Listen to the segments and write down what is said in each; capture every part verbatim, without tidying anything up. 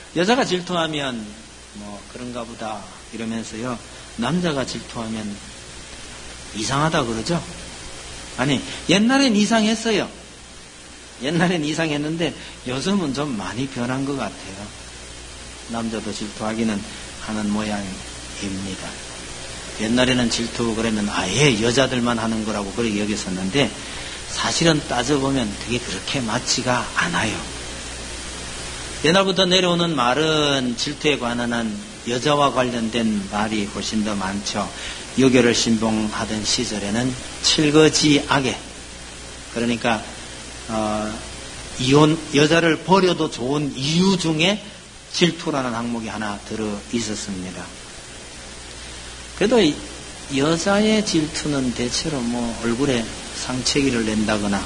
여자가 질투하면 뭐 그런가 보다 이러면서요, 남자가 질투하면 이상하다 그러죠? 아니, 옛날엔 이상했어요. 옛날엔 이상했는데 요즘은 좀 많이 변한 것 같아요. 남자도 질투하기는 하는 모양입니다. 옛날에는 질투 그러면 아예 여자들만 하는 거라고 그렇게 여겼었는데, 사실은 따져보면 그게 그렇게 맞지가 않아요. 옛날부터 내려오는 말은 질투에 관한 여자와 관련된 말이 훨씬 더 많죠. 유교를 신봉하던 시절에는 칠거지악에, 그러니까 어, 이혼, 여자를 버려도 좋은 이유 중에 질투라는 항목이 하나 들어 있었습니다. 그래도 여자의 질투는 대체로 뭐 얼굴에 상처기를 낸다거나,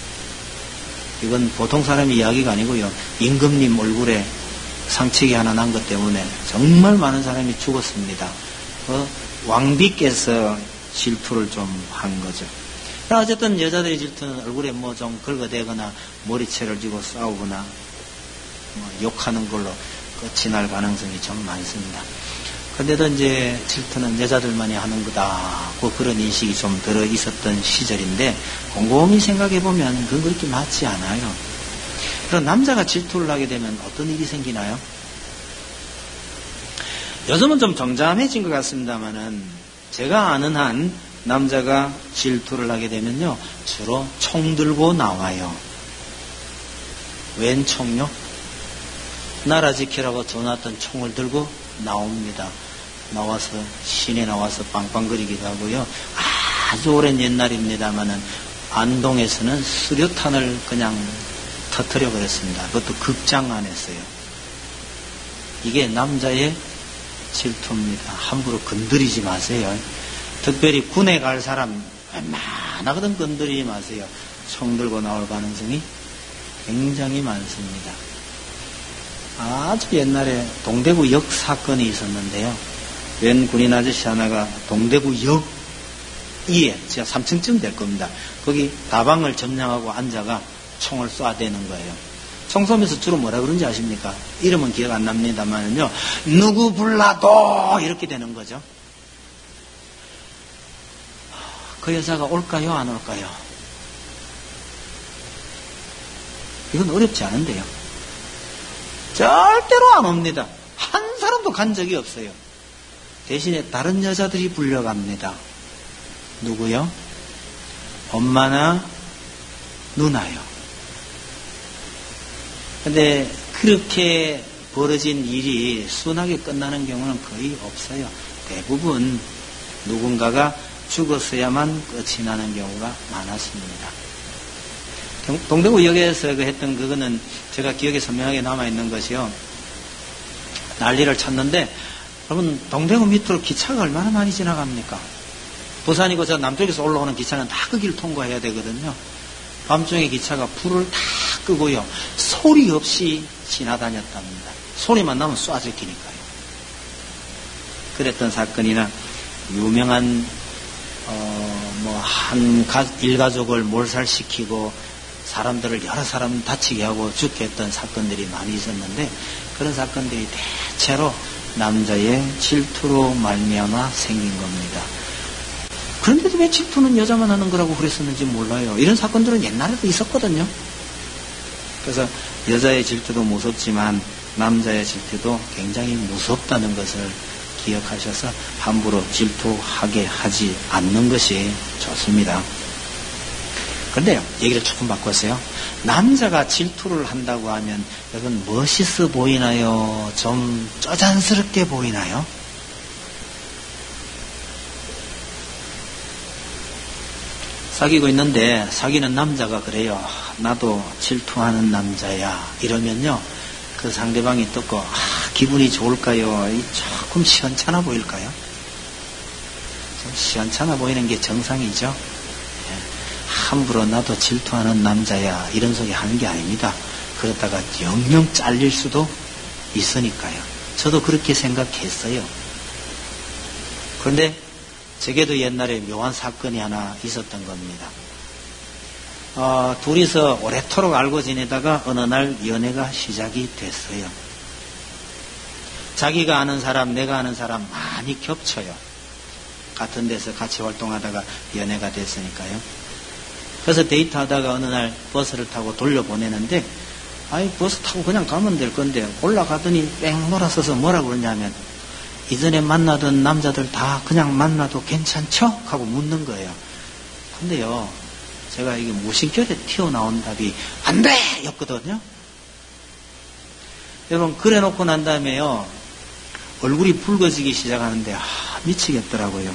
이건 보통 사람의 이야기가 아니고요, 임금님 얼굴에 상처기 하나 난 것 때문에 정말 많은 사람이 죽었습니다. 그 왕비께서 질투를 좀 한 거죠. 어쨌든 여자들의 질투는 얼굴에 뭐 좀 긁어대거나 머리채를 쥐고 싸우거나 뭐 욕하는 걸로 끝이 날 가능성이 좀 많습니다. 그런데도 이제 질투는 여자들만이 하는 거다, 그런 인식이 좀 들어 있었던 시절인데, 곰곰이 생각해 보면 그건 그렇게 맞지 않아요. 그럼 남자가 질투를 하게 되면 어떤 일이 생기나요? 요즘은 좀 정잠해진 것 같습니다만은, 제가 아는 한 남자가 질투를 하게 되면요, 주로 총 들고 나와요. 웬 총요? 나라 지키라고 줘놨던 총을 들고 나옵니다. 나와서, 시내 나와서 빵빵거리기도 하고요. 아주 오랜 옛날입니다만은 안동에서는 수류탄을 그냥 터뜨려 버렸습니다. 그것도 극장 안에서요. 이게 남자의 질투입니다. 함부로 건드리지 마세요. 특별히 군에 갈 사람 웬만하거든 건드리지 마세요. 총 들고 나올 가능성이 굉장히 많습니다. 아주 옛날에 동대구역 사건이 있었는데요. 웬 군인 아저씨 하나가 동대구역 이에 진짜 삼 층쯤 될 겁니다. 거기 다방을 점령하고 앉아가 총을 쏴대는 거예요. 총 쏘면서 주로 뭐라 그런지 아십니까? 이름은 기억 안 납니다만요, 누구 불러도 이렇게 되는 거죠. 그 여자가 올까요, 안 올까요? 이건 어렵지 않은데요. 절대로 안 옵니다. 한 사람도 간 적이 없어요. 대신에 다른 여자들이 불려갑니다. 누구요? 엄마나 누나요. 근데 그렇게 벌어진 일이 순하게 끝나는 경우는 거의 없어요. 대부분 누군가가 죽었어야만 끝이 나는 경우가 많았습니다. 동대구역에서 그 했던 그거는 제가 기억에 선명하게 남아있는 것이요, 난리를 쳤는데, 여러분 동대구 밑으로 기차가 얼마나 많이 지나갑니까? 부산이고 저 남쪽에서 올라오는 기차는 다 그 길 통과해야 되거든요. 밤중에 기차가 불을 다 끄고요, 소리 없이 지나다녔답니다. 소리만 나면 쏴죽히니까요. 그랬던 사건이나, 유명한 어, 뭐 한 일가족을 몰살시키고 사람들을 여러 사람 다치게 하고 죽게 했던 사건들이 많이 있었는데, 그런 사건들이 대체로 남자의 질투로 말미암아 생긴 겁니다. 그런데도 왜 질투는 여자만 하는 거라고 그랬었는지 몰라요. 이런 사건들은 옛날에도 있었거든요. 그래서 여자의 질투도 무섭지만 남자의 질투도 굉장히 무섭다는 것을 기억하셔서 함부로 질투하게 하지 않는 것이 좋습니다. 그런데요, 얘기를 조금 바꿨어요. 남자가 질투를 한다고 하면 여러분 멋있어 보이나요? 좀 쪼잔스럽게 보이나요? 사귀고 있는데 사귀는 남자가 그래요. 나도 질투하는 남자야. 이러면요, 그 상대방이 듣고 아, 기분이 좋을까요? 조금 시원찮아 보일까요? 좀 시원찮아 보이는 게 정상이죠. 함부로 나도 질투하는 남자야 이런 소리 하는 게 아닙니다. 그러다가 영영 잘릴 수도 있으니까요. 저도 그렇게 생각했어요. 그런데 제게도 옛날에 묘한 사건이 하나 있었던 겁니다. 어, 둘이서 오래도록 알고 지내다가 어느 날 연애가 시작이 됐어요. 자기가 아는 사람, 내가 아는 사람 많이 겹쳐요. 같은 데서 같이 활동하다가 연애가 됐으니까요. 그래서 데이트하다가 어느 날 버스를 타고 돌려보내는데, 아이, 버스 타고 그냥 가면 될 건데, 올라가더니 뺑 돌아서서 뭐라고 그러냐면, 이전에 만나던 남자들 다 그냥 만나도 괜찮죠? 하고 묻는 거예요. 근데요, 제가 이게 무심결에 튀어나온 답이, 안 돼! 였거든요. 여러분, 그래 놓고 난 다음에요, 얼굴이 붉어지기 시작하는데, 아, 미치겠더라고요.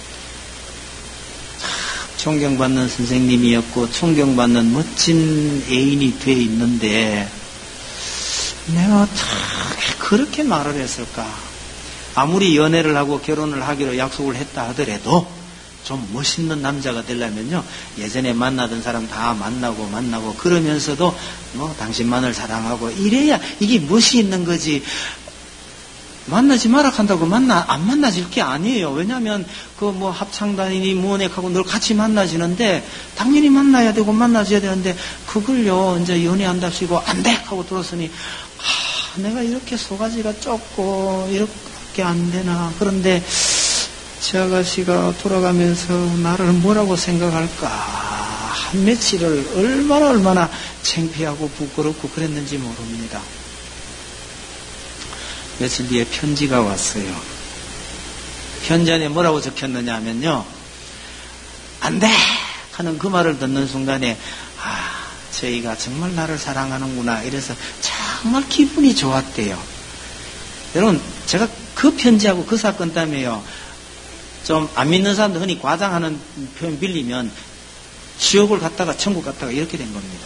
존경받는 선생님이었고, 존경받는 멋진 애인이 돼 있는데, 내가 참 그렇게 말을 했을까? 아무리 연애를 하고 결혼을 하기로 약속을 했다 하더라도, 좀 멋있는 남자가 되려면요, 예전에 만나던 사람 다 만나고 만나고 그러면서도 뭐 당신만을 사랑하고 이래야 이게 멋이 있는 거지. 만나지 마라 한다고 만나 안 만나질 게 아니에요. 왜냐하면 그 뭐 합창단이니 무언액하고 늘 같이 만나지는데 당연히 만나야 되고 만나줘야 되는데 그걸요 이제 연애한답시고 안 돼 하고 들었으니 하, 내가 이렇게 소가지가 좁고 이렇게 안 되나. 그런데 저 아가씨가 돌아가면서 나를 뭐라고 생각할까? 한 며칠을 얼마나 얼마나 창피하고 부끄럽고 그랬는지 모릅니다. 며칠 뒤에 편지가 왔어요. 편지 안에 뭐라고 적혔느냐 하면요, 안 돼! 하는 그 말을 듣는 순간에 아, 저희가 정말 나를 사랑하는구나 이래서 정말 기분이 좋았대요. 여러분, 제가 그 편지하고 그 사건 때문에요, 좀 안 믿는 사람들 흔히 과장하는 표현 빌리면 지옥을 갔다가 천국 갔다가 이렇게 된 겁니다.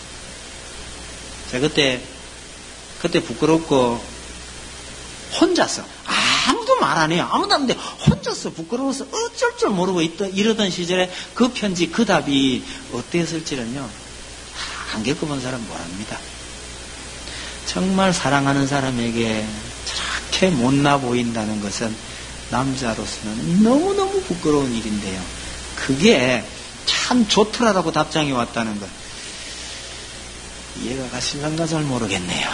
제가 그때 그때 부끄럽고 혼자서 아무도 말 안 해요. 아무도 안 하는데 혼자서 부끄러워서 어쩔 줄 모르고 있던, 이러던 시절에 그 편지 그 답이 어땠을지는요, 안 겪어본 사람 모릅니다. 정말 사랑하는 사람에게 저렇게 못나 보인다는 것은 남자로서는 너무너무 부끄러운 일인데요. 그게 참 좋더라라고 답장이 왔다는 것. 이해가 가실런가 잘 모르겠네요.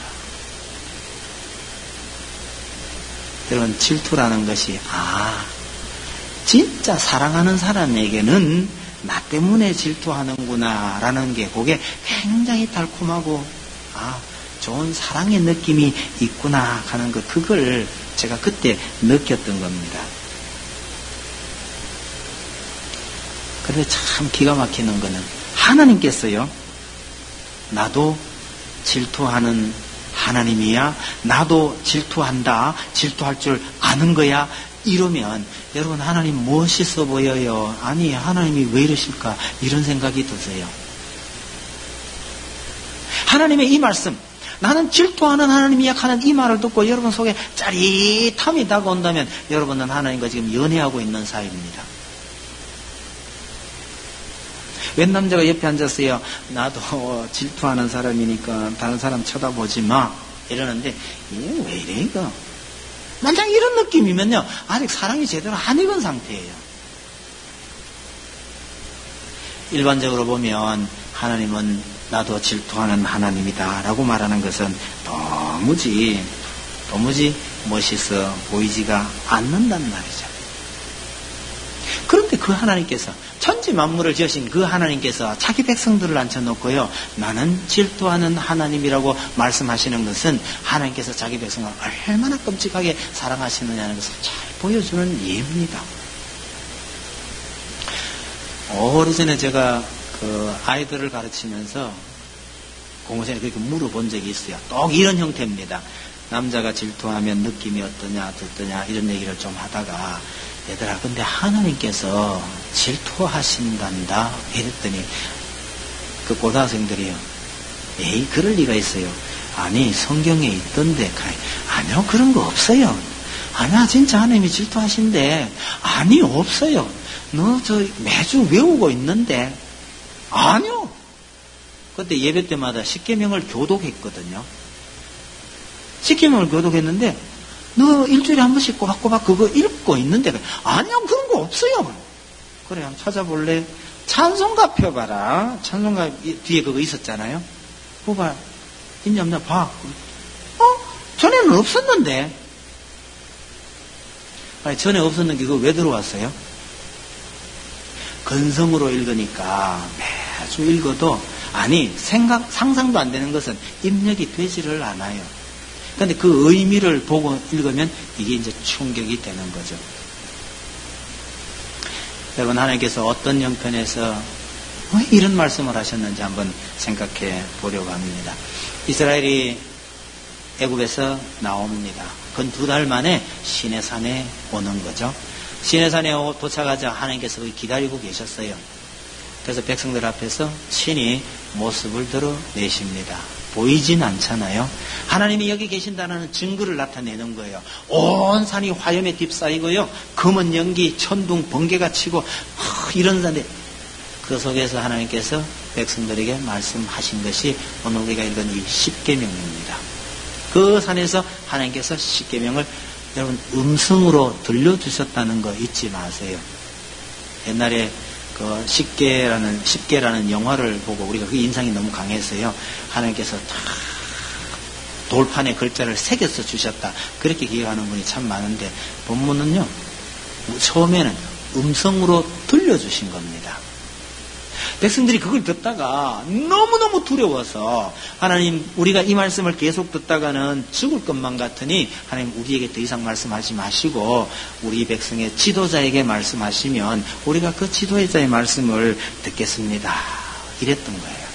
여러분, 질투라는 것이, 아, 진짜 사랑하는 사람에게는 나 때문에 질투하는구나 라는 게 그게 굉장히 달콤하고, 아, 좋은 사랑의 느낌이 있구나 하는 것, 그걸 제가 그때 느꼈던 겁니다. 그런데 참 기가 막히는 거는 하나님께서요, 나도 질투하는 하나님이야, 나도 질투한다, 질투할 줄 아는 거야, 이러면 여러분, 하나님 멋있어 보여요. 아니, 하나님이 왜 이러실까, 이런 생각이 드세요. 하나님의 이 말씀, 나는 질투하는 하나님이야 하는 이 말을 듣고 여러분 속에 짜릿함이 다가온다면 여러분은 하나님과 지금 연애하고 있는 사이입니다. 웬 남자가 옆에 앉았어요. 나도 질투하는 사람이니까 다른 사람 쳐다보지 마 이러는데, 얘 왜 이래 이거. 만약 이런 느낌이면요, 아직 사랑이 제대로 안 익은 상태예요. 일반적으로 보면 하나님은 나도 질투하는 하나님이다 라고 말하는 것은 도무지 도무지 멋있어 보이지가 않는단 말이죠. 그런데 그 하나님께서, 천지 만물을 지으신 그 하나님께서 자기 백성들을 앉혀놓고요, 나는 질투하는 하나님이라고 말씀하시는 것은 하나님께서 자기 백성을 얼마나 끔찍하게 사랑하시느냐는 것을 잘 보여주는 예입니다. 오래전에 제가 그 아이들을 가르치면서 공부생에 그렇게 물어본 적이 있어요. 또 이런 형태입니다. 남자가 질투하면 느낌이 어떠냐 어떠냐 이런 얘기를 좀 하다가, 얘들아 근데 하나님께서 질투하신단다 이랬더니 그 고등학생들이요, 에이 그럴 리가 있어요. 아니 성경에 있던데. 아니요 그런 거 없어요. 아니야 진짜 하나님이 질투하신대. 아니 없어요. 너 저 매주 외우고 있는데. 아니요. 그때 예배 때마다 십계명을 교독했거든요. 십계명을 교독했는데, 너 일주일에 한 번씩 꼬박꼬박 그거 읽고 있는데, 아니요 그런 거 없어요. 그래 한번 찾아볼래? 찬송가 펴봐라. 찬송가 뒤에 그거 있었잖아요. 그거 봐. 있냐 없냐 봐. 어? 전에는 없었는데. 아니, 전에 없었는 게 그거 왜 들어왔어요? 근성으로 읽으니까 매주 읽어도, 아니, 생각, 상상도 안 되는 것은 입력이 되지를 않아요. 그런데 그 의미를 보고 읽으면 이게 이제 충격이 되는 거죠. 여러분, 하나님께서 어떤 형편에서 왜 이런 말씀을 하셨는지 한번 생각해 보려고 합니다. 이스라엘이 애굽에서 나옵니다. 그건 두 달 만에 시내산에 오는 거죠. 시내산에 도착하자 하나님께서 기다리고 계셨어요. 그래서 백성들 앞에서 친히 모습을 드러내십니다. 보이진 않잖아요. 하나님이 여기 계신다는 증거를 나타내는 거예요. 온 산이 화염에 휩싸이고요. 검은 연기, 천둥, 번개가 치고 이런 산에, 그 속에서 하나님께서 백성들에게 말씀하신 것이 오늘 우리가 읽은 이 십계명입니다. 그 산에서 하나님께서 십계명을 여러분 음성으로 들려주셨다는 거 잊지 마세요. 옛날에 그 십계라는 십계라는 영화를 보고 우리가 그 인상이 너무 강했어요. 하나님께서 다 돌판에 글자를 새겨서 주셨다. 그렇게 기억하는 분이 참 많은데 본문은요, 처음에는 음성으로 들려주신 겁니다. 백성들이 그걸 듣다가 너무너무 두려워서 하나님, 우리가 이 말씀을 계속 듣다가는 죽을 것만 같으니 하나님 우리에게 더 이상 말씀하지 마시고 우리 백성의 지도자에게 말씀하시면 우리가 그 지도자의 말씀을 듣겠습니다. 이랬던 거예요.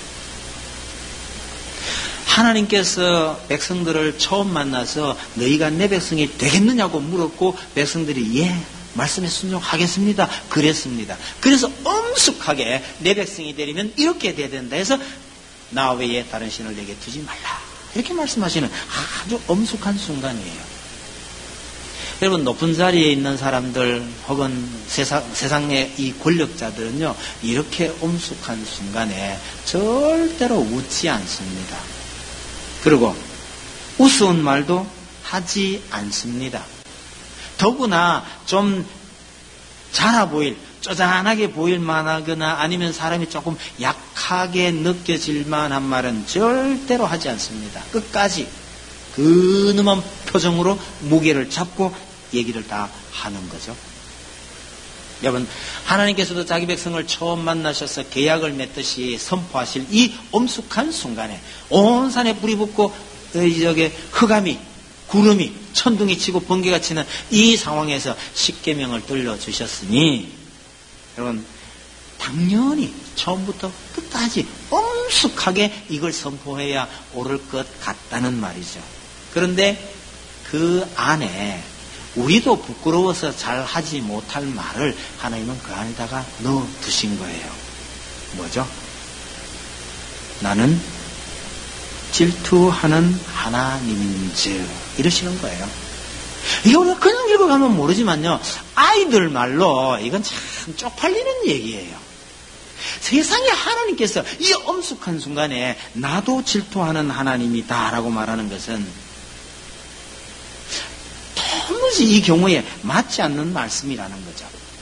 하나님께서 백성들을 처음 만나서 너희가 내 백성이 되겠느냐고 물었고 백성들이 예, 말씀에 순종하겠습니다. 그랬습니다. 그래서 엄숙하게 내 백성이 되려면 이렇게 돼야 된다 해서 나 외에 다른 신을 내게 두지 말라. 이렇게 말씀하시는 아주 엄숙한 순간이에요. 여러분, 높은 자리에 있는 사람들 혹은 세상, 세상의 이 권력자들은요, 이렇게 엄숙한 순간에 절대로 웃지 않습니다. 그리고 우스운 말도 하지 않습니다. 더구나 좀 자라 보일, 쪼잔하게 보일 만하거나 아니면 사람이 조금 약하게 느껴질 만한 말은 절대로 하지 않습니다. 끝까지 근엄한 표정으로 무게를 잡고 얘기를 다 하는 거죠. 여러분, 하나님께서도 자기 백성을 처음 만나셔서 계약을 맺듯이 선포하실 이 엄숙한 순간에 온 산에 불이 붙고 저기 흑암이, 구름이, 천둥이 치고 번개가 치는 이 상황에서 십계명을 들려주셨으니 여러분, 당연히 처음부터 끝까지 엄숙하게 이걸 선포해야 옳을 것 같다는 말이죠. 그런데 그 안에 우리도 부끄러워서 잘 하지 못할 말을 하나님은 그 안에다가 넣어두신 거예요. 뭐죠? 나는 질투하는 하나님인즉 이러시는 거예요. 이거 우리가 그냥 읽어가면 모르지만요, 아이들 말로 이건 참 쪽팔리는 얘기예요. 세상에 하나님께서 이 엄숙한 순간에 나도 질투하는 하나님이다라고 말하는 것은 도무지 이 경우에 맞지 않는 말씀이라는 거죠.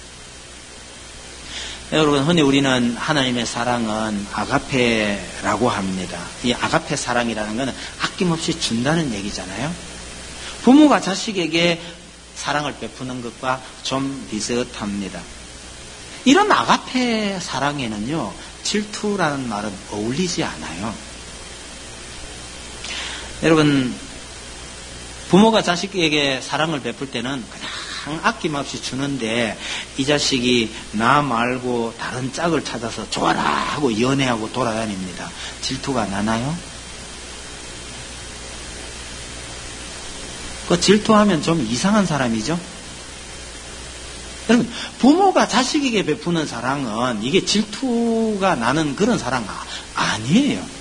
여러분, 흔히 우리는 하나님의 사랑은 아가페라고 합니다. 이 아가페 사랑이라는 것은 아낌없이 준다는 얘기잖아요. 부모가 자식에게 사랑을 베푸는 것과 좀 비슷합니다. 이런 아가페 사랑에는요, 질투라는 말은 어울리지 않아요. 여러분, 부모가 자식에게 사랑을 베풀 때는 그냥 아낌없이 주는데 이 자식이 나 말고 다른 짝을 찾아서 좋아라 하고 연애하고 돌아다닙니다. 질투가 나나요? 그 질투하면 좀 이상한 사람이죠? 여러분, 부모가 자식에게 베푸는 사랑은 이게 질투가 나는 그런 사랑 아니에요.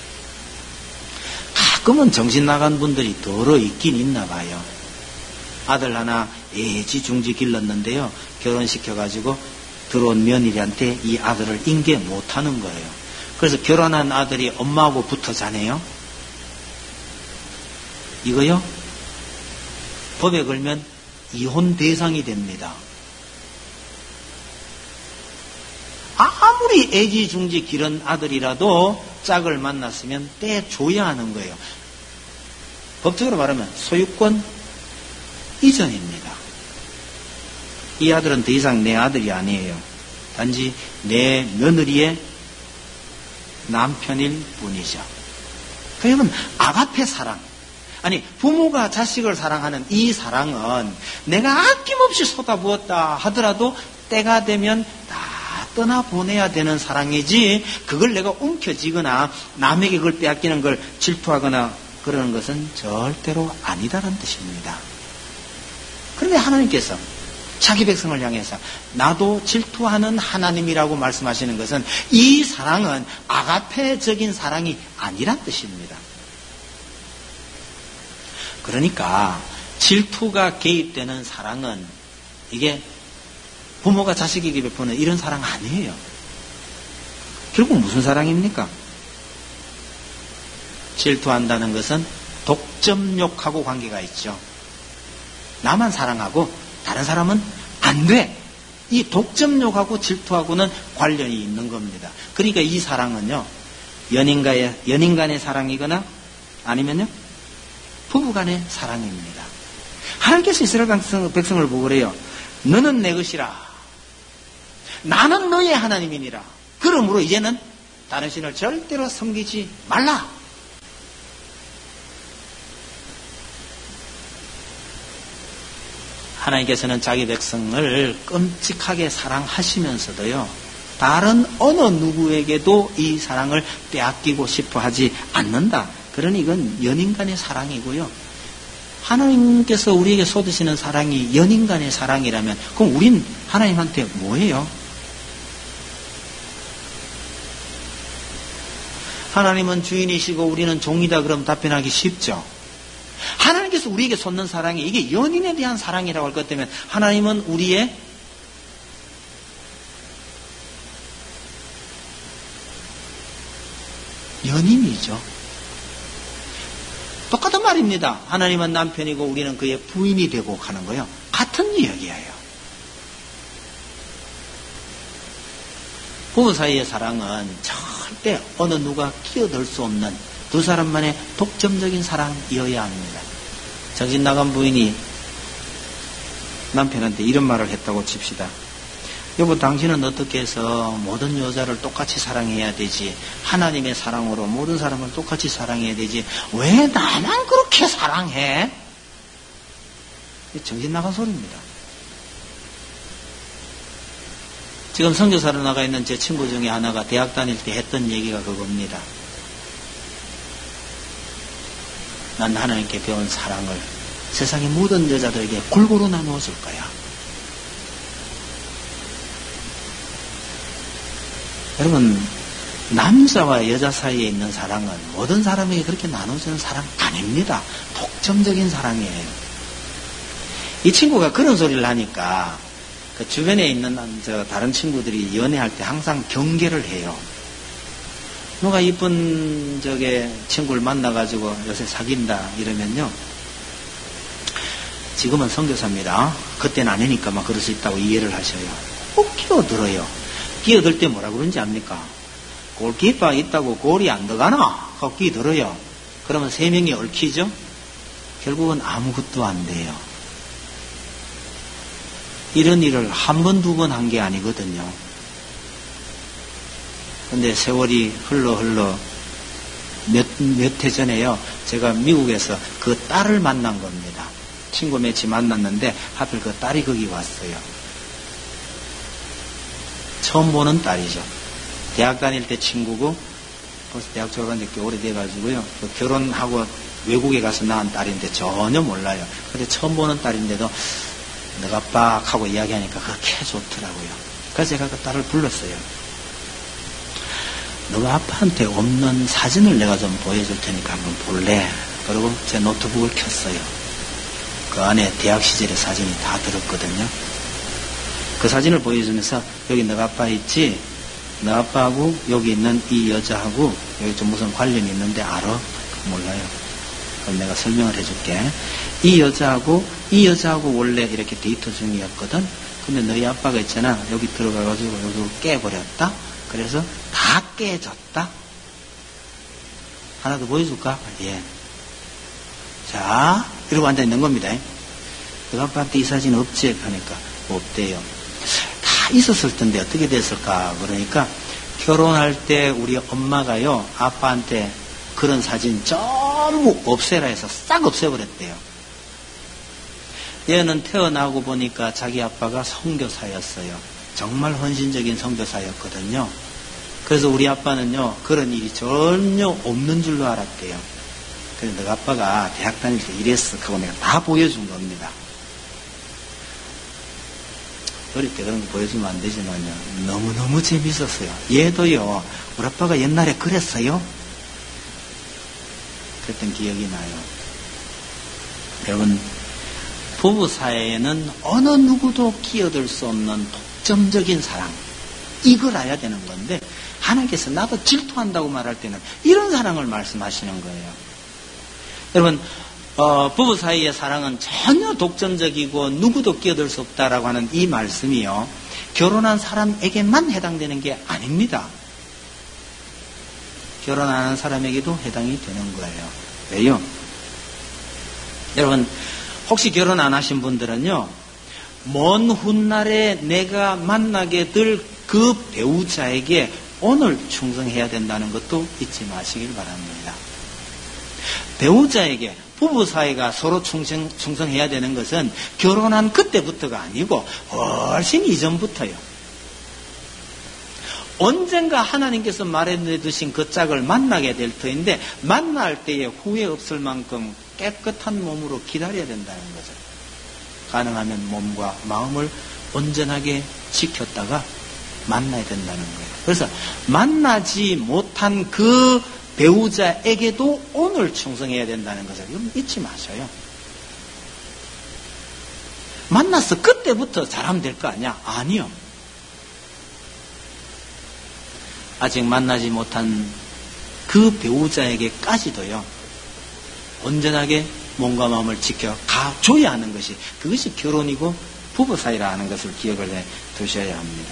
가끔은 정신 나간 분들이 더러 있긴 있나 봐요. 아들 하나 애지중지 길렀는데요, 결혼시켜가지고 들어온 며느리한테 이 아들을 인계 못하는 거예요. 그래서 결혼한 아들이 엄마하고 붙어 자네요. 이거요, 법에 걸면 이혼 대상이 됩니다. 아무리 애지중지 기른 아들이라도 짝을 만났으면 떼줘야 하는 거예요. 법적으로 말하면 소유권 이전입니다. 이 아들은 더 이상 내 아들이 아니에요. 단지 내 며느리의 남편일 뿐이죠. 그러면 아가페 사랑, 아니 부모가 자식을 사랑하는 이 사랑은 내가 아낌없이 쏟아부었다 하더라도 때가 되면 다 떠나보내야 되는 사랑이지, 그걸 내가 움켜쥐거나 남에게 그걸 빼앗기는 걸 질투하거나 그러는 것은 절대로 아니다라는 뜻입니다. 그런데 하나님께서 자기 백성을 향해서 나도 질투하는 하나님이라고 말씀하시는 것은 이 사랑은 아가페적인 사랑이 아니란 뜻입니다. 그러니까 질투가 개입되는 사랑은 이게 부모가 자식에게 베푸는 이런 사랑 아니에요. 결국 무슨 사랑입니까? 질투한다는 것은 독점욕하고 관계가 있죠. 나만 사랑하고 다른 사람은 안 돼. 이 독점욕하고 질투하고는 관련이 있는 겁니다. 그러니까 이 사랑은요, 연인과의, 연인 간의 사랑이거나 아니면요, 부부 간의 사랑입니다. 하나님께서 이스라엘 백성, 백성을 보고 그래요. 너는 내 것이라. 나는 너의 하나님이니라. 그러므로 이제는 다른 신을 절대로 섬기지 말라. 하나님께서는 자기 백성을 끔찍하게 사랑하시면서도요, 다른 어느 누구에게도 이 사랑을 빼앗기고 싶어 하지 않는다. 그러니 이건 연인 간의 사랑이고요. 하나님께서 우리에게 쏟으시는 사랑이 연인 간의 사랑이라면 그럼 우린 하나님한테 뭐예요? 하나님은 주인이시고 우리는 종이다 그러면 답변하기 쉽죠. 하나님께서 우리에게 쏟는 사랑이 이게 연인에 대한 사랑이라고 할 것 때문에 하나님은 우리의 연인이죠. 똑같은 말입니다. 하나님은 남편이고 우리는 그의 부인이 되고 가는 거예요. 같은 이야기예요. 부부 사이의 사랑은 절대 어느 누가 끼어들 수 없는 두 사람만의 독점적인 사랑이어야 합니다. 정신 나간 부인이 남편한테 이런 말을 했다고 칩시다. 여보, 당신은 어떻게 해서 모든 여자를 똑같이 사랑해야 되지? 하나님의 사랑으로 모든 사람을 똑같이 사랑해야 되지? 왜 나만 그렇게 사랑해? 정신 나간 소리입니다. 지금 선교사로 나가 있는 제 친구 중에 하나가 대학 다닐 때 했던 얘기가 그겁니다. 난 하나님께 배운 사랑을 세상의 모든 여자들에게 골고루 나누어 줄 거야. 여러분, 남자와 여자 사이에 있는 사랑은 모든 사람에게 그렇게 나눠주는 사랑 아닙니다. 독점적인 사랑이에요. 이 친구가 그런 소리를 하니까 그 주변에 있는 저 다른 친구들이 연애할 때 항상 경계를 해요. 누가 이쁜 저게 친구를 만나가지고 요새 사귄다 이러면요, 지금은 선교사입니다. 그때는 아니니까 막 그럴 수 있다고 이해를 하셔요. 꼭 끼어들어요. 끼어들 때 뭐라 그런지 압니까? 골키퍼 있다고 골이 안 들어가나? 꼭 끼어들어요. 그러면 세 명이 얽히죠? 결국은 아무것도 안 돼요. 이런 일을 한 번, 두 번 한 게 아니거든요. 근데 세월이 흘러 흘러 몇, 몇 해 전에요, 제가 미국에서 그 딸을 만난 겁니다. 친구 맺이 만났는데 하필 그 딸이 거기 왔어요. 처음 보는 딸이죠. 대학 다닐 때 친구고 벌써 대학 졸업한 지 꽤 오래돼가지고요, 그 결혼하고 외국에 가서 낳은 딸인데 전혀 몰라요. 근데 처음 보는 딸인데도 너가 빡 하고 이야기하니까 그렇게 좋더라고요. 그래서 제가 그 딸을 불렀어요. 너가 아빠한테 없는 사진을 내가 좀 보여줄 테니까 한번 볼래? 그리고 제 노트북을 켰어요. 그 안에 대학 시절의 사진이 다 들었거든요. 그 사진을 보여주면서 여기 너가 아빠 있지? 너 아빠하고 여기 있는 이 여자하고 여기 좀 무슨 관련이 있는데 알아? 몰라요. 그럼 내가 설명을 해줄게. 이 여자하고 이 여자하고 원래 이렇게 데이트 중이었거든. 근데 너희 아빠가 있잖아, 여기 들어가가지고 여기 깨버렸다. 그래서 다 깨졌다. 하나 더 보여줄까? 예. 자, 이러고 앉아있는 겁니다. 너가 아빠한테 이 사진 없지? 하니까 없대요. 다 있었을 텐데 어떻게 됐을까? 그러니까 결혼할 때 우리 엄마가요, 아빠한테 그런 사진 전부 없애라 해서 싹 없애버렸대요. 얘는 태어나고 보니까 자기 아빠가 선교사였어요. 정말 헌신적인 선교사였거든요. 그래서 우리 아빠는요, 그런 일이 전혀 없는 줄로 알았대요. 그래서 너가 아빠가 대학 다닐 때 이랬어. 그거 내가 다 보여준 겁니다. 어릴 때 그런 거 보여주면 안 되지만요, 너무너무 재밌었어요. 얘도요, 우리 아빠가 옛날에 그랬어요? 그랬던 기억이 나요. 여러분, 부부 사이에는 어느 누구도 끼어들 수 없는 독점적인 사랑, 이걸 알아야 되는 건데, 하나님께서 나도 질투한다고 말할 때는 이런 사랑을 말씀하시는 거예요. 여러분, 어, 부부 사이의 사랑은 전혀 독점적이고 누구도 끼어들 수 없다라고 하는 이 말씀이요, 결혼한 사람에게만 해당되는 게 아닙니다. 결혼 안 하는 사람에게도 해당이 되는 거예요. 왜요? 여러분, 혹시 결혼 안 하신 분들은요, 먼 훗날에 내가 만나게 될 그 배우자에게 오늘 충성해야 된다는 것도 잊지 마시길 바랍니다. 배우자에게, 부부 사이가 서로 충성, 충성해야 되는 것은 결혼한 그때부터가 아니고 훨씬 이전부터요. 언젠가 하나님께서 마련해두신 그 짝을 만나게 될 터인데, 만날 때에 후회 없을 만큼 깨끗한 몸으로 기다려야 된다는 거죠. 가능하면 몸과 마음을 온전하게 지켰다가 만나야 된다는 거예요. 그래서 만나지 못한 그 배우자에게도 오늘 충성해야 된다는 것을 잊지 마셔요. 만났어. 그때부터 잘하면 될 거 아니야? 아니요. 아직 만나지 못한 그 배우자에게까지도요, 온전하게 몸과 마음을 지켜 가줘야 하는 것이, 그것이 결혼이고 부부 사이라 하는 것을 기억을 해 두셔야 합니다.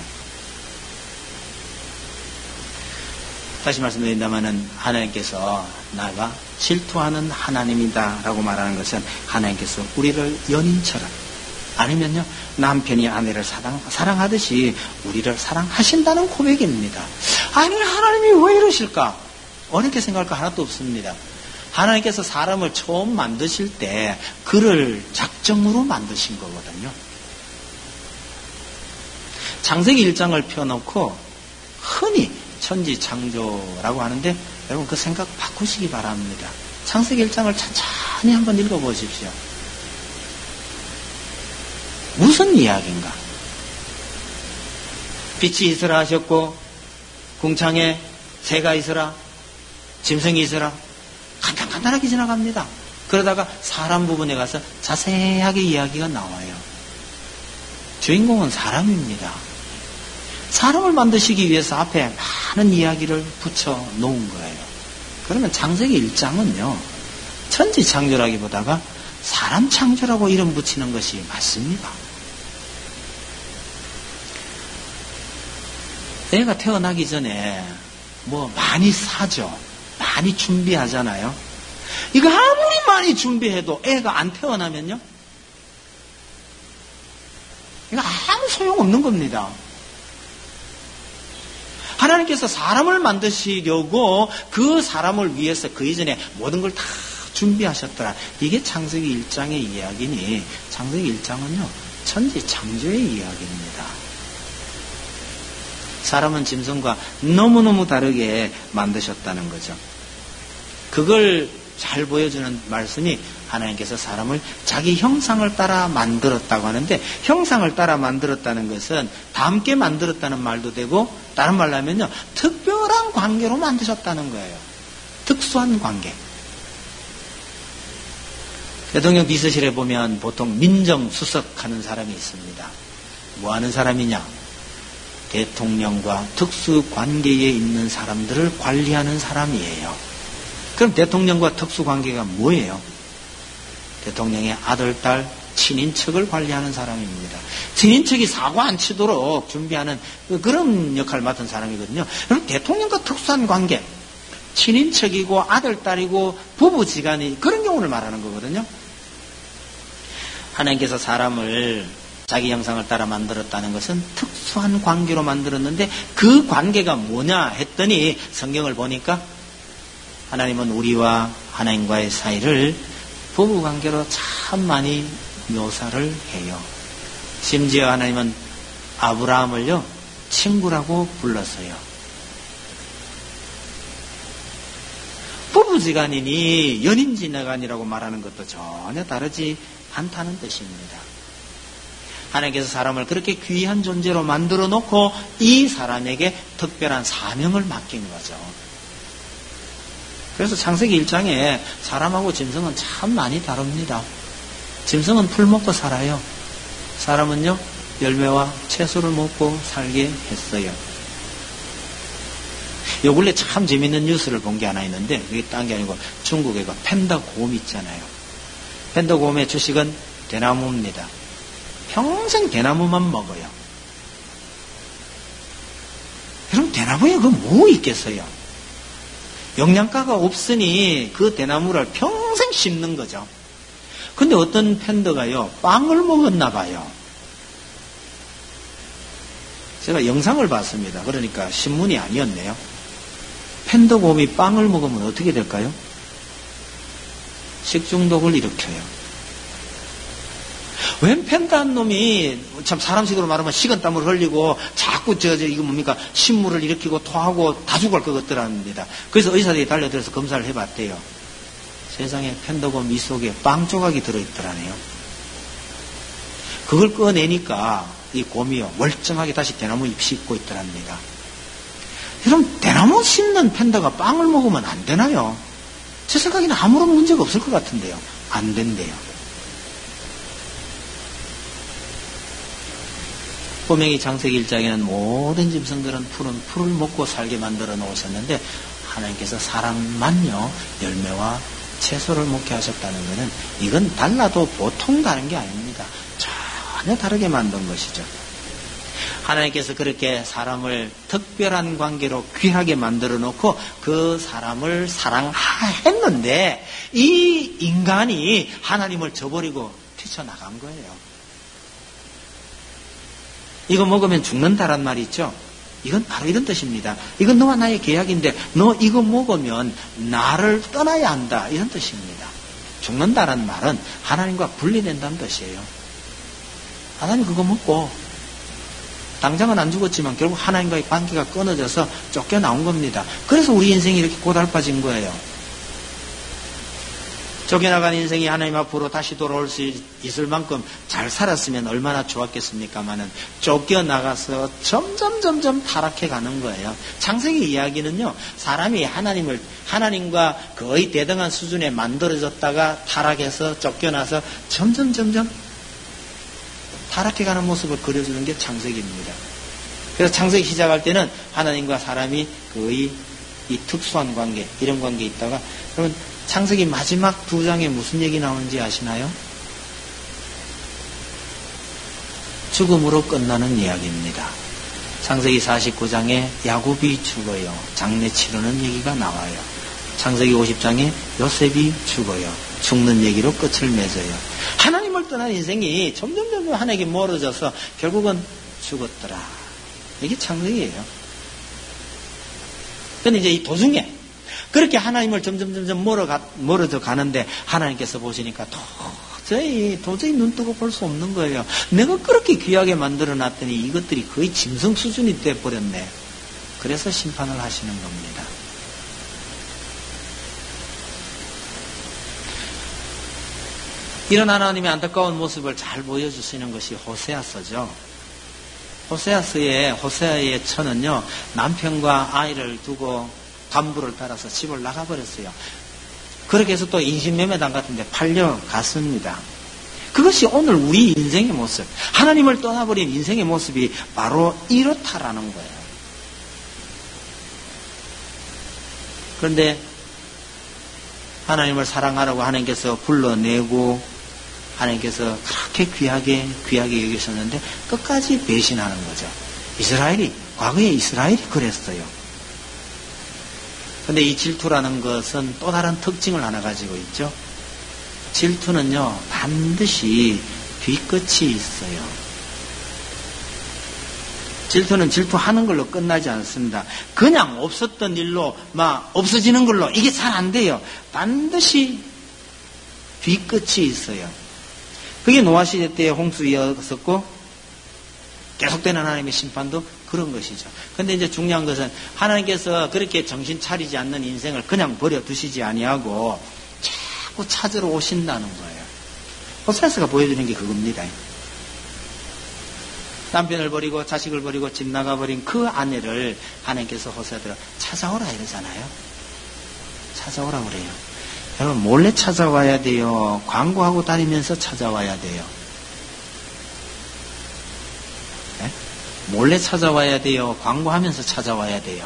다시 말씀드린다면, 하나님께서 나가 질투하는 하나님이다 라고 말하는 것은, 하나님께서 우리를 연인처럼, 아니면요, 남편이 아내를 사랑, 사랑하듯이 우리를 사랑하신다는 고백입니다. 아니, 하나님이 왜 이러실까? 어렵게 생각할 거 하나도 없습니다. 하나님께서 사람을 처음 만드실 때 그를 작정으로 만드신 거거든요. 창세기 일 장을 펴놓고 흔히 천지창조라고 하는데, 여러분 그 생각 바꾸시기 바랍니다. 창세기 일 장을 천천히 한번 읽어보십시오. 무슨 이야기인가? 빛이 있으라 하셨고, 궁창에 새가 있으라, 짐승이 있으라, 간단간단하게 지나갑니다. 그러다가 사람 부분에 가서 자세하게 이야기가 나와요. 주인공은 사람입니다. 사람을 만드시기 위해서 앞에 많은 이야기를 붙여 놓은 거예요. 그러면 창세기 일 장은요, 천지 창조라기보다가 사람 창조라고 이름 붙이는 것이 맞습니다. 애가 태어나기 전에 뭐 많이 사죠. 많이 준비하잖아요. 이거 아무리 많이 준비해도 애가 안 태어나면요, 이거 아무 소용없는 겁니다. 하나님께서 사람을 만드시려고 그 사람을 위해서 그 이전에 모든 걸 다 준비하셨더라. 이게 창세기 일 장의 이야기니, 창세기 일 장은요, 천지 창조의 이야기입니다. 사람은 짐승과 너무너무 다르게 만드셨다는 거죠. 그걸 잘 보여주는 말씀이, 하나님께서 사람을 자기 형상을 따라 만들었다고 하는데, 형상을 따라 만들었다는 것은 다 함께 만들었다는 말도 되고, 다른 말로 하면요, 특별한 관계로 만드셨다는 거예요. 특수한 관계. 대통령 비서실에 보면 보통 민정수석하는 사람이 있습니다. 뭐 하는 사람이냐? 대통령과 특수관계에 있는 사람들을 관리하는 사람이에요. 그럼 대통령과 특수관계가 뭐예요? 대통령의 아들, 딸, 친인척을 관리하는 사람입니다. 친인척이 사고 안 치도록 준비하는 그런 역할을 맡은 사람이거든요. 그럼 대통령과 특수한 관계, 친인척이고 아들, 딸이고 부부지간이 그런 경우를 말하는 거거든요. 하나님께서 사람을 자기 형상을 따라 만들었다는 것은 특수한 관계로 만들었는데 그 관계가 뭐냐 했더니 성경을 보니까 하나님은 우리와 하나님과의 사이를 부부관계로 참 많이 묘사를 해요. 심지어 하나님은 아브라함을요 친구라고 불렀어요. 부부지간이니 연인지간이라고 말하는 것도 전혀 다르지 않다는 뜻입니다. 하나님께서 사람을 그렇게 귀한 존재로 만들어 놓고 이 사람에게 특별한 사명을 맡긴 거죠. 그래서 창세기 일 장에 사람하고 짐승은 참 많이 다릅니다. 짐승은 풀 먹고 살아요. 사람은요 열매와 채소를 먹고 살게 했어요. 요 근래 참 재밌는 뉴스를 본 게 하나 있는데 그게 딴 게 아니고 중국에 그 팬더곰 있잖아요. 팬더곰의 주식은 대나무입니다. 평생 대나무만 먹어요. 그럼 대나무에 그 뭐 있겠어요? 영양가가 없으니 그 대나무를 평생 씹는 거죠. 근데 어떤 팬더가요 빵을 먹었나 봐요. 제가 영상을 봤습니다. 그러니까 신문이 아니었네요. 팬더곰이 빵을 먹으면 어떻게 될까요? 식중독을 일으켜요. 웬 팬더 한 놈이 참 사람식으로 말하면 식은땀을 흘리고 자꾸 저, 저 이거 뭡니까 신물을 일으키고 토하고 다 죽을 것 같더랍니다. 그래서 의사들이 달려들어서 검사를 해봤대요. 세상에 팬더곰 이 속에 빵 조각이 들어있더라네요. 그걸 꺼내니까 이 곰이요 멀쩡하게 다시 대나무 잎 씹고 있더랍니다. 그럼 대나무 씹는 팬더가 빵을 먹으면 안 되나요? 제 생각에는 아무런 문제가 없을 것 같은데요. 안 된대요. 분명히 창세기 일 장에는 모든 짐승들은 풀은 풀을 먹고 살게 만들어 놓으셨는데 하나님께서 사람만요 열매와 채소를 먹게 하셨다는 것은 이건 달라도 보통 다른 게 아닙니다. 전혀 다르게 만든 것이죠. 하나님께서 그렇게 사람을 특별한 관계로 귀하게 만들어 놓고 그 사람을 사랑했는데 이 인간이 하나님을 저버리고 뛰쳐나간 거예요. 이거 먹으면 죽는다란 말이 있죠. 이건 바로 이런 뜻입니다. 이건 너와 나의 계약인데 너 이거 먹으면 나를 떠나야 한다 이런 뜻입니다. 죽는다란 말은 하나님과 분리된다는 뜻이에요. 하나님 그거 먹고 당장은 안 죽었지만 결국 하나님과의 관계가 끊어져서 쫓겨나온 겁니다. 그래서 우리 인생이 이렇게 고달파진 거예요. 쫓겨나간 인생이 하나님 앞으로 다시 돌아올 수 있을 만큼 잘 살았으면 얼마나 좋았겠습니까마는 쫓겨나가서 점점 점점 타락해 가는 거예요. 창세기 이야기는요, 사람이 하나님을, 하나님과 거의 대등한 수준에 만들어졌다가 타락해서 쫓겨나서 점점 점점 타락해 가는 모습을 그려주는 게 창세기입니다. 그래서 창세기 시작할 때는 하나님과 사람이 거의 이 특수한 관계, 이런 관계에 있다가, 그러면 창세기 마지막 두 장에 무슨 얘기 나오는지 아시나요? 죽음으로 끝나는 이야기입니다. 창세기 사십구 장에 야곱이 죽어요. 장례 치르는 얘기가 나와요. 창세기 오십 장에 요셉이 죽어요. 죽는 얘기로 끝을 맺어요. 하나님을 떠난 인생이 점점 점점 하나님께 멀어져서 결국은 죽었더라. 이게 창세기예요. 근데 이제 이 도중에 그렇게 하나님을 점점 점점 멀어가, 멀어져 가는데 하나님께서 보시니까 도저히 도저히 눈 뜨고 볼 수 없는 거예요. 내가 그렇게 귀하게 만들어 놨더니 이것들이 거의 짐승 수준이 돼버렸네. 그래서 심판을 하시는 겁니다. 이런 하나님의 안타까운 모습을 잘 보여주시는 것이 호세아서죠. 호세아서의 호세아의 처는요, 남편과 아이를 두고 간부를 따라서 집을 나가버렸어요. 그렇게 해서 또 인신매매당 같은 데 팔려갔습니다. 그것이 오늘 우리 인생의 모습, 하나님을 떠나버린 인생의 모습이 바로 이렇다라는 거예요. 그런데 하나님을 사랑하라고 하나님께서 불러내고 하나님께서 그렇게 귀하게 귀하게 여기셨는데 끝까지 배신하는 거죠. 이스라엘이, 과거에 이스라엘이 그랬어요. 근데 이 질투라는 것은 또 다른 특징을 하나 가지고 있죠. 질투는요, 반드시 뒤끝이 있어요. 질투는 질투하는 걸로 끝나지 않습니다. 그냥 없었던 일로 막 없어지는 걸로 이게 잘 안 돼요. 반드시 뒤끝이 있어요. 그게 노아 시대 때의 홍수였었고 계속되는 하나님의 심판도 그런 것이죠. 근데 이제 중요한 것은 하나님께서 그렇게 정신 차리지 않는 인생을 그냥 버려 두시지 아니하고 자꾸 찾으러 오신다는 거예요. 호세아서가 보여주는 게 그겁니다. 남편을 버리고 자식을 버리고 집 나가버린 그 아내를 하나님께서 호세아들을 찾아오라 이러잖아요. 찾아오라 그래요. 여러분 몰래 찾아와야 돼요. 광고하고 다니면서 찾아와야 돼요. 네? 몰래 찾아와야 돼요. 광고하면서 찾아와야 돼요.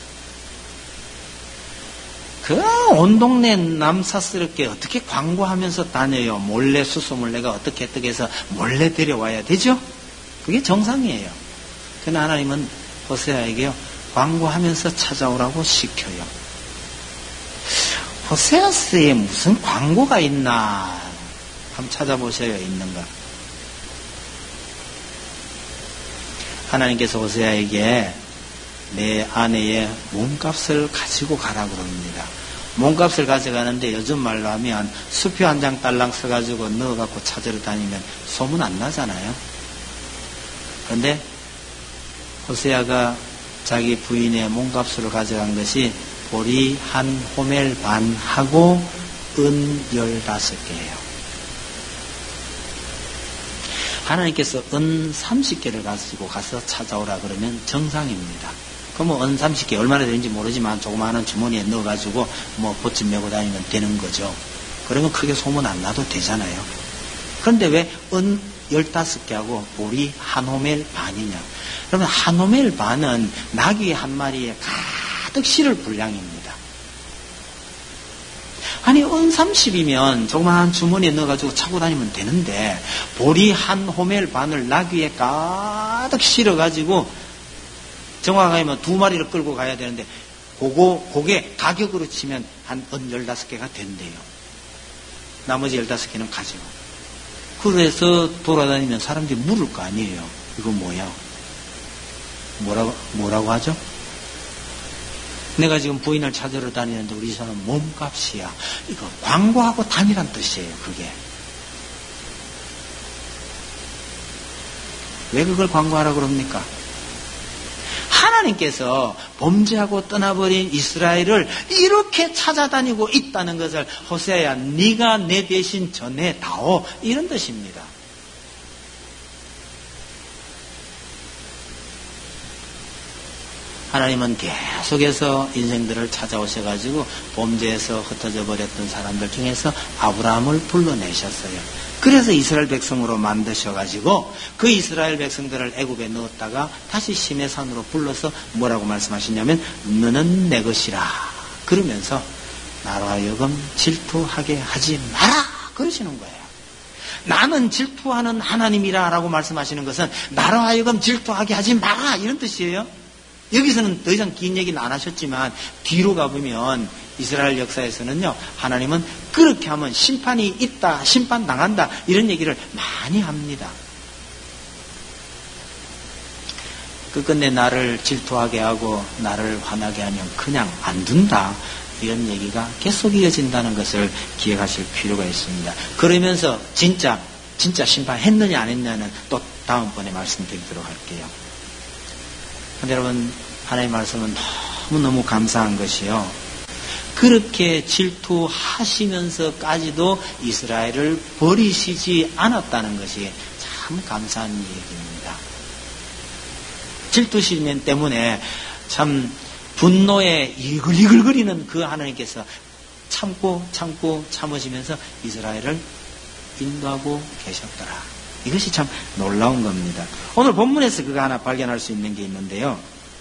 그 온 동네 남사스럽게 어떻게 광고하면서 다녀요. 몰래 수소몰래가 어떻게 어떻게 해서 몰래 데려와야 되죠. 그게 정상이에요. 그러나 하나님은 호세아에게요, 광고하면서 찾아오라고 시켜요. 호세아서에 무슨 광고가 있나 한번 찾아보셔요. 있는가. 하나님께서 호세아에게 내 아내의 몸값을 가지고 가라 그럽니다. 몸값을 가져가는데 요즘 말로 하면 수표 한 장 딸랑 써가지고 넣어갖고 찾으러 다니면 소문 안 나잖아요. 그런데 호세아가 자기 부인의 몸값으로 가져간 것이 보리 한 호멜 반하고 은 열다섯 개예요. 하나님께서 은 삼십 개를 가지고 가서 찾아오라 그러면 정상입니다. 그러면 은 삼십 개 얼마나 되는지 모르지만 조그마한 주머니에 넣어가지고 뭐 보침 메고 다니면 되는 거죠. 그러면 크게 소문 안 나도 되잖아요. 그런데 왜 은 열다섯 개하고 보리 한 호멜 반이냐? 그러면 한 호멜 반은 나귀 한 마리에 가득 실을 분량입니다. 아니 은 삼십이면 조그마한 주머니에 넣어가지고 차고 다니면 되는데 보리 한 호멜 반을 나귀에 가득 실어가지고 정확하게면 두 마리를 끌고 가야 되는데 그거, 그게 가격으로 치면 한 은 열다섯 개가 된대요. 나머지 열다섯 개는 가지고. 그래서 돌아다니면 사람들이 물을 거 아니에요. 이거 뭐야? 뭐라고, 뭐라고 하죠? 내가 지금 부인을 찾으러 다니는데 우리 사람 몸값이야. 이거 광고하고 다니란 뜻이에요, 그게. 왜 그걸 광고하라 그럽니까? 하나님께서 범죄하고 떠나버린 이스라엘을 이렇게 찾아다니고 있다는 것을 호세아야 네가 내 대신 전해다오 이런 뜻입니다. 하나님은 계속해서 인생들을 찾아오셔가지고 범죄에서 흩어져 버렸던 사람들 중에서 아브라함을 불러내셨어요. 그래서 이스라엘 백성으로 만드셔가지고 그 이스라엘 백성들을 애굽에 넣었다가 다시 시내산으로 불러서 뭐라고 말씀하시냐면 너는 내 것이라 그러면서 나로 하여금 질투하게 하지 마라 그러시는 거예요. 나는 질투하는 하나님이라 라고 말씀하시는 것은 나로 하여금 질투하게 하지 마라 이런 뜻이에요. 여기서는 더 이상 긴 얘기는 안 하셨지만 뒤로 가보면 이스라엘 역사에서는요 하나님은 그렇게 하면 심판이 있다 심판당한다 이런 얘기를 많이 합니다. 끝끝내 나를 질투하게 하고 나를 화나게 하면 그냥 안 둔다 이런 얘기가 계속 이어진다는 것을 기억하실 필요가 있습니다. 그러면서 진짜 진짜 심판했느냐 안 했느냐는 또 다음번에 말씀드리도록 할게요. 근데 여러분 하나님의 말씀은 너무너무 감사한 것이요. 그렇게 질투하시면서까지도 이스라엘을 버리시지 않았다는 것이 참 감사한 얘기입니다. 질투심 때문에 참 분노에 이글이글거리는 그 하나님께서 참고 참고 참으시면서 이스라엘을 인도하고 계셨더라. 이것이 참 놀라운 겁니다. 오늘 본문에서 그거 하나 발견할 수 있는 게 있는데요.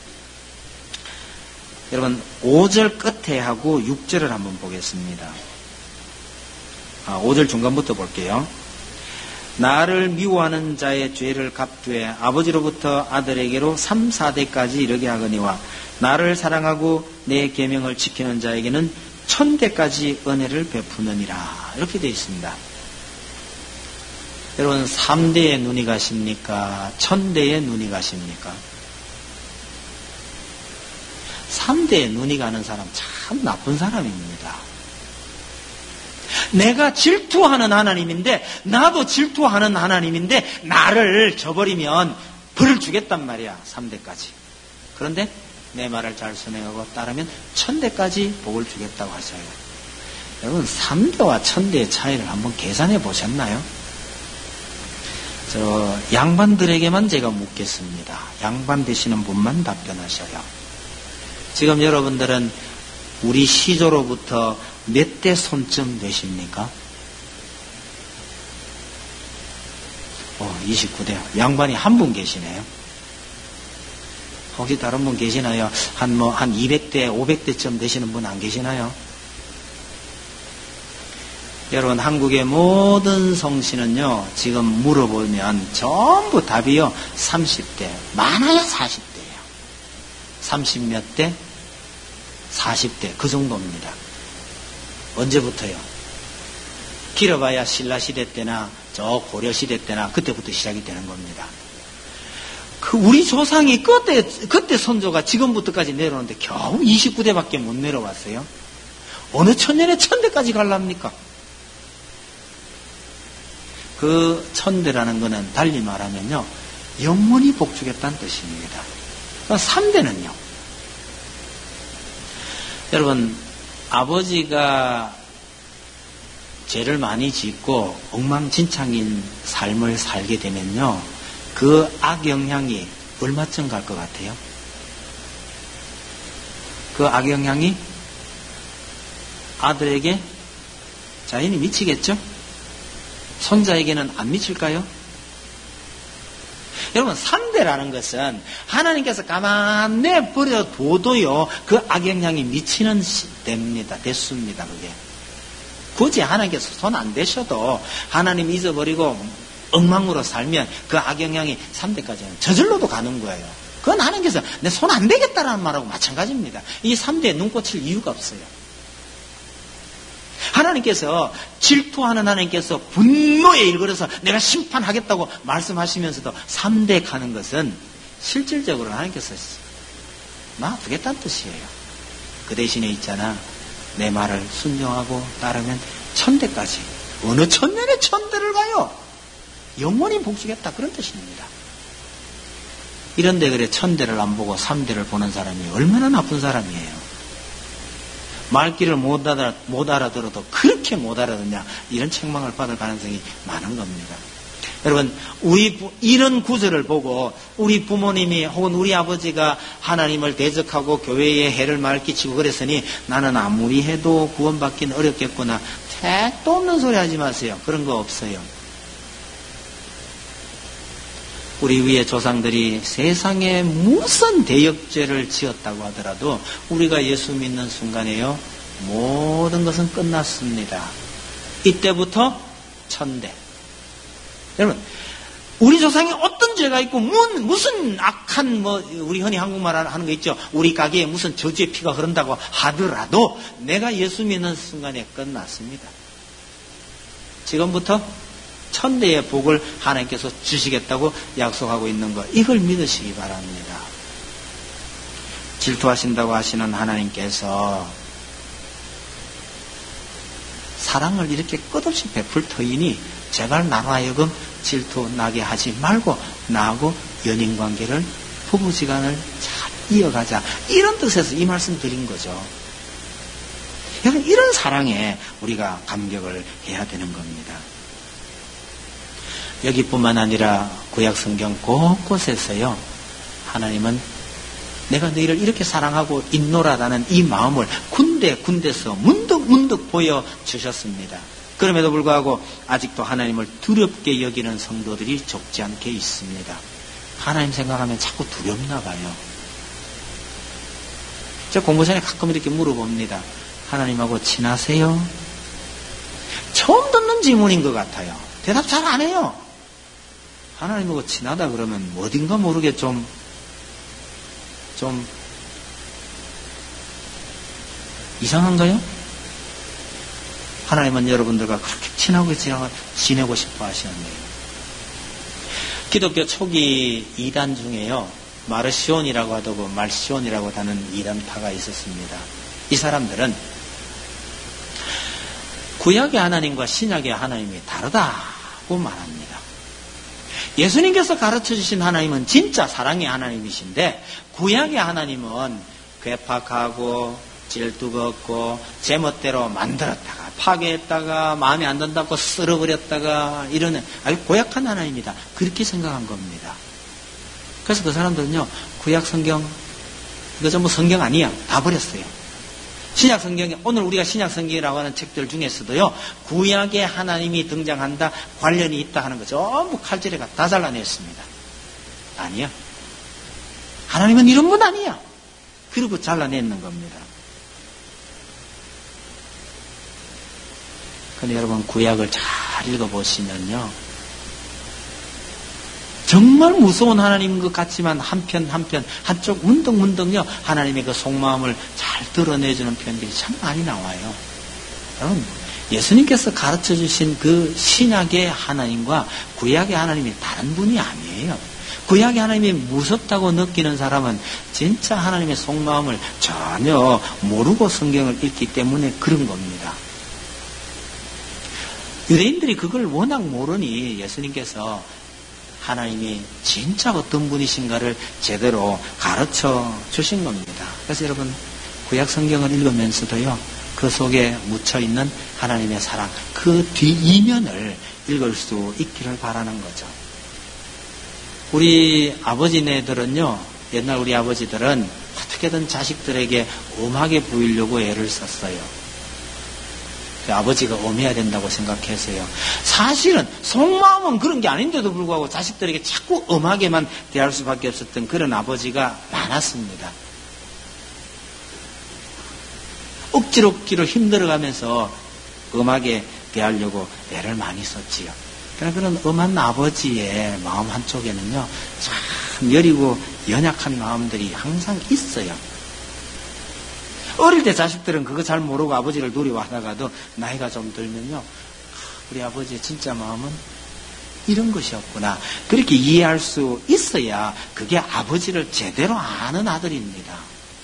여러분 오 절 끝에 하고 육 절을 한번 보겠습니다. 아, 오 절 중간부터 볼게요. 나를 미워하는 자의 죄를 갚되 아버지로부터 아들에게로 삼, 사 대까지 이르게 하거니와 나를 사랑하고 내 계명을 지키는 자에게는 천대까지 은혜를 베푸느니라. 이렇게 되어 있습니다. 여러분, 삼대에 눈이 가십니까? 천대에 눈이 가십니까? 삼대에 눈이 가는 사람 참 나쁜 사람입니다. 내가 질투하는 하나님인데, 나도 질투하는 하나님인데 나를 저버리면 벌을 주겠단 말이야. 삼대까지. 그런데 내 말을 잘 순행하고 따르면 천대까지 복을 주겠다고 하셔요. 여러분, 삼대와 천대의 차이를 한번 계산해 보셨나요? 저 양반들에게만 제가 묻겠습니다. 양반 되시는 분만 답변하셔요. 지금 여러분들은 우리 시조로부터 몇 대 손쯤 되십니까? 어, 이십구 대. 양반이 한 분 계시네요. 혹시 다른 분 계시나요? 한 뭐, 한 이백 대, 오백 대쯤 되시는 분 안 계시나요? 여러분, 한국의 모든 성씨는요, 지금 물어보면 전부 답이요, 삼십 대, 많아야 사십 대예요. 삼십 몇 대, 사십 대, 그 정도입니다. 언제부터요? 길어봐야 신라시대 때나 저 고려시대 때나 그때부터 시작이 되는 겁니다. 그 우리 조상이 그때, 그때 선조가 지금부터까지 내려오는데 겨우 이십구 대밖에 못 내려왔어요. 어느 천년에 천대까지 갈랍니까? 그 천대라는 거는 달리 말하면요, 영원히 복주겠다는 뜻입니다. 삼대는요, 여러분, 아버지가 죄를 많이 짓고 엉망진창인 삶을 살게 되면요, 그 악영향이 얼마쯤 갈 것 같아요? 그 악영향이 아들에게 자연히 미치겠죠? 손자에게는 안 미칠까요? 여러분, 삼대라는 것은 하나님께서 가만 내버려둬도요, 그 악영향이 미치는 때입니다. 대수입니다, 그게. 굳이 하나님께서 손 안 대셔도 하나님 잊어버리고 엉망으로 살면 그 악영향이 삼대까지는 저절로도 가는 거예요. 그건 하나님께서 내 손 안 대겠다라는 말하고 마찬가지입니다. 이 삼대에 눈 꽂힐 이유가 없어요. 하나님께서, 질투하는 하나님께서 분노에 일걸어서 내가 심판하겠다고 말씀하시면서도 삼대 가는 것은 실질적으로 하나님께서 놔두겠다는 뜻이에요. 그 대신에 있잖아, 내 말을 순종하고 따르면 천대까지, 어느 천년에 천대를 가요? 영원히 복주겠다, 그런 뜻입니다. 이런데 그래 천대를 안 보고 삼대를 보는 사람이 얼마나 나쁜 사람이에요. 말귀를 못, 알아, 못 알아들어도 그렇게 못 알아듣냐, 이런 책망을 받을 가능성이 많은 겁니다. 여러분, 우리 부, 이런 구절을 보고 우리 부모님이 혹은 우리 아버지가 하나님을 대적하고 교회에 해를 말 끼치고 그랬으니 나는 아무리 해도 구원받기는 어렵겠구나, 택도 없는 소리 하지 마세요. 그런 거 없어요. 우리 위의 조상들이 세상에 무슨 대역죄를 지었다고 하더라도 우리가 예수 믿는 순간에요, 모든 것은 끝났습니다. 이때부터 천대. 여러분, 우리 조상이 어떤 죄가 있고 무슨 악한, 뭐 우리 흔히 한국말 하는 거 있죠, 우리 가게에 무슨 저주의 피가 흐른다고 하더라도 내가 예수 믿는 순간에 끝났습니다. 지금부터 천대의 복을 하나님께서 주시겠다고 약속하고 있는 것, 이걸 믿으시기 바랍니다. 질투하신다고 하시는 하나님께서 사랑을 이렇게 끝없이 베풀 터이니 제발 나로 하여금 질투 나게 하지 말고 나하고 연인관계를, 부부지간을 잘 이어가자, 이런 뜻에서 이 말씀 드린 거죠. 여러분, 이런 사랑에 우리가 감격을 해야 되는 겁니다. 여기뿐만 아니라 구약 성경 곳곳에서요, 하나님은 내가 너희를 이렇게 사랑하고 있노라라는 이 마음을 군데군데서 문득문득 보여주셨습니다. 그럼에도 불구하고 아직도 하나님을 두렵게 여기는 성도들이 적지 않게 있습니다. 하나님 생각하면 자꾸 두렵나 봐요. 제가 공부 전에 가끔 이렇게 물어봅니다. 하나님하고 친하세요? 처음 듣는 질문인 것 같아요. 대답 잘 안 해요. 하나님하고 친하다 그러면 어딘가 모르게 좀, 좀 이상한가요? 하나님은 여러분들과 그렇게 친하게 지내고 싶어 하시는데요. 기독교 초기 이단 중에요, 마르시온이라고 하고 말시온이라고 하는 이단파가 있었습니다. 이 사람들은 구약의 하나님과 신약의 하나님이 다르다고 말합니다. 예수님께서 가르쳐 주신 하나님은 진짜 사랑의 하나님이신데, 구약의 하나님은 괴팍하고 질투가 없고 제멋대로 만들었다가 파괴했다가 마음에 안 든다고 쓸어버렸다가 이런 아주 고약한 하나님이다, 그렇게 생각한 겁니다. 그래서 그 사람들은요, 구약 성경 이거 전부 성경 아니야, 다 버렸어요. 신약 성경에, 오늘 우리가 신약 성경이라고 하는 책들 중에서도요, 구약의 하나님이 등장한다, 관련이 있다 하는 거 전부 칼질해가 다 잘라냈습니다. 아니야, 하나님은 이런 분 아니야, 그리고 잘라내는 겁니다. 근데 여러분, 구약을 잘 읽어보시면요, 정말 무서운 하나님인 것 같지만 한편 한편 한쪽 문득문득요, 하나님의 그 속마음을 잘 드러내주는 편들이 참 많이 나와요. 여러분, 예수님께서 가르쳐 주신 그 신약의 하나님과 구약의 하나님이 다른 분이 아니에요. 구약의 하나님이 무섭다고 느끼는 사람은 진짜 하나님의 속마음을 전혀 모르고 성경을 읽기 때문에 그런 겁니다. 유대인들이 그걸 워낙 모르니 예수님께서 하나님이 진짜 어떤 분이신가를 제대로 가르쳐 주신 겁니다. 그래서 여러분, 구약 성경을 읽으면서도요, 그 속에 묻혀있는 하나님의 사랑, 그 뒷이면을 읽을 수 있기를 바라는 거죠. 우리 아버지네들은요, 옛날 우리 아버지들은 어떻게든 자식들에게 엄하게 보이려고 애를 썼어요. 아버지가 엄해야 된다고 생각했어요. 사실은 속마음은 그런 게 아닌데도 불구하고 자식들에게 자꾸 엄하게만 대할 수밖에 없었던 그런 아버지가 많았습니다. 억지로 억지로 힘들어가면서 엄하게 대하려고 애를 많이 썼지요. 그러나 그런 엄한 아버지의 마음 한쪽에는요, 참 여리고 연약한 마음들이 항상 있어요. 어릴 때 자식들은 그거 잘 모르고 아버지를 두려워하다가도 나이가 좀 들면요, 우리 아버지의 진짜 마음은 이런 것이었구나, 그렇게 이해할 수 있어야 그게 아버지를 제대로 아는 아들입니다.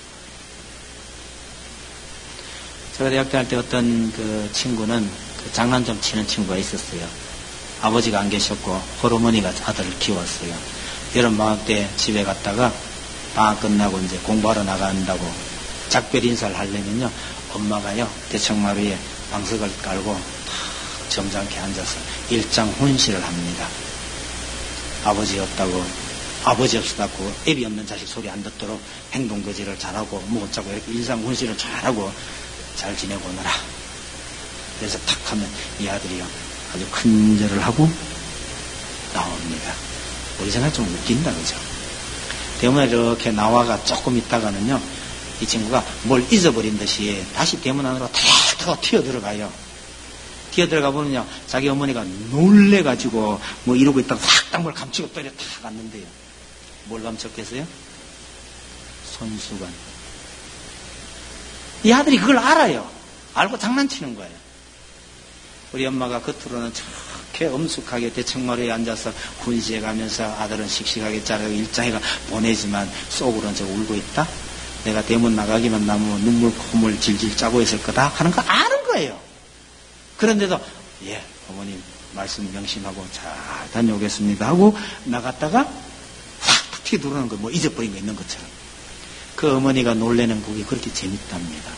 제가 대학 다닐 때 어떤 그 친구는 그 장난 좀 치는 친구가 있었어요. 아버지가 안 계셨고 홀어머니가 아들을 키웠어요. 여름방학 때 집에 갔다가 방학 끝나고 이제 공부하러 나간다고 작별 인사를 하려면요, 엄마가요, 대청마루에 방석을 깔고 탁 점잖게 앉아서 일장 혼시를 합니다. 아버지 없다고, 아버지 없었다고 애비 없는 자식 소리 안 듣도록 행동거지를 잘하고, 뭐 어쩌고 이렇게 일장 혼시를 잘하고 잘 지내고 오너라. 그래서 탁 하면 이 아들이요, 아주 큰절을 하고 나옵니다. 우리 생각 좀 웃긴다, 그죠? 대문에 이렇게 나와가 조금 있다가는요, 이 친구가 뭘 잊어버린 듯이 다시 대문 안으로 탁 튀어 들어가요. 튀어 들어가 보면요, 자기 어머니가 놀래가지고 뭐 이러고 있다가 확 딱 뭘 감추고 또 이렇게 탁 갔는데요. 뭘 감췄겠어요? 손수건. 이 아들이 그걸 알아요. 알고 장난치는 거예요. 우리 엄마가 겉으로는 저렇게 엄숙하게 대청마루에 앉아서 훈시해 가면서 아들은 씩씩하게 자르고 일장이가 보내지만 속으로는 저 울고 있다? 내가 대문 나가기만 나면 눈물 콧물 질질 짜고 있을 거다 하는 거 아는 거예요. 그런데도 예, 어머님 말씀 명심하고 잘 다녀오겠습니다 하고 나갔다가 확 튀어 들어오는 거, 뭐 잊어버린 거 있는 것처럼. 그 어머니가 놀래는 그게 그렇게 재밌답니다.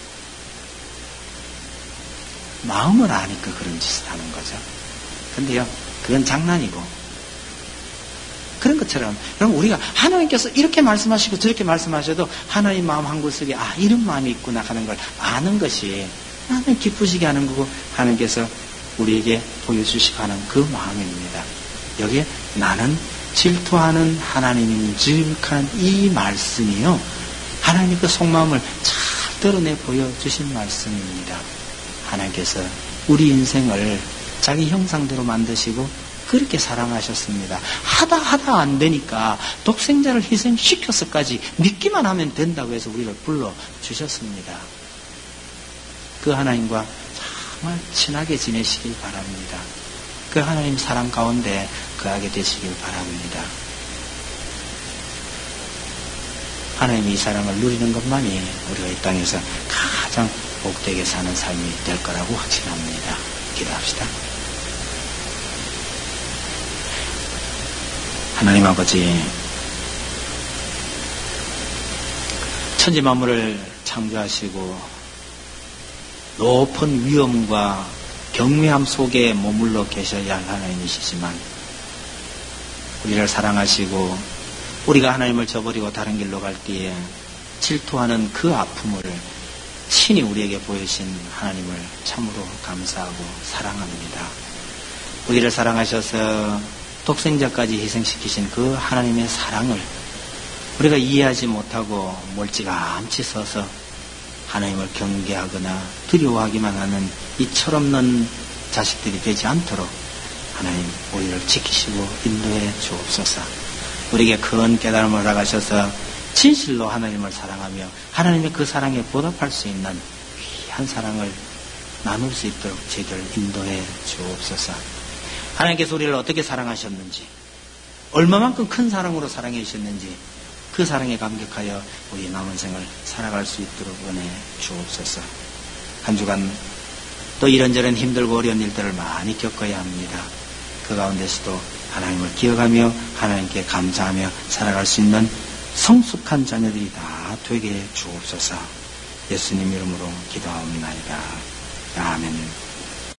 마음을 아니까 그런 짓을 하는 거죠. 근데요, 그건 장난이고, 그런 것처럼 여러분, 우리가 하나님께서 이렇게 말씀하시고 저렇게 말씀하셔도 하나님 마음 한 구석에 아, 이런 마음이 있구나 하는 걸 아는 것이 하나님 기쁘시게 하는 거고, 하나님께서 우리에게 보여주시고 하는 그 마음입니다. 여기에 나는 질투하는 하나님인 즉한 이 말씀이요, 하나님의 그 속마음을 잘 드러내 보여주신 말씀입니다. 하나님께서 우리 인생을 자기 형상대로 만드시고 그렇게 사랑하셨습니다. 하다 하다 안 되니까 독생자를 희생시켜서까지 믿기만 하면 된다고 해서 우리를 불러주셨습니다. 그 하나님과 정말 친하게 지내시길 바랍니다. 그 하나님 사랑 가운데 거하게 되시길 바랍니다. 하나님이 이 사랑을 누리는 것만이 우리가 이 땅에서 가장 복되게 사는 삶이 될 거라고 확신합니다. 기도합시다. 하나님 아버지, 천지 만물을 창조하시고 높은 위엄과 경외함 속에 머물러 계셔야 할 하나님이시지만 우리를 사랑하시고 우리가 하나님을 저버리고 다른 길로 갈 때에 질투하는 그 아픔을 친히 우리에게 보여주신 하나님을 참으로 감사하고 사랑합니다. 우리를 사랑하셔서 독생자까지 희생시키신 그 하나님의 사랑을 우리가 이해하지 못하고 멀찌감치 서서 하나님을 경계하거나 두려워하기만 하는 이 철없는 자식들이 되지 않도록 하나님 우리를 지키시고 인도해 주옵소서. 우리에게 큰 깨달음을 허락하셔서 진실로 하나님을 사랑하며 하나님의 그 사랑에 보답할 수 있는 귀한 사랑을 나눌 수 있도록 저희들 인도해 주옵소서. 하나님께서 우리를 어떻게 사랑하셨는지, 얼마만큼 큰 사랑으로 사랑해 주셨는지 그 사랑에 감격하여 우리 남은 생을 살아갈 수 있도록 은혜 주옵소서. 한 주간 또 이런저런 힘들고 어려운 일들을 많이 겪어야 합니다. 그 가운데서도 하나님을 기억하며 하나님께 감사하며 살아갈 수 있는 성숙한 자녀들이 다 되게 주옵소서. 예수님 이름으로 기도하옵나이다. 아멘.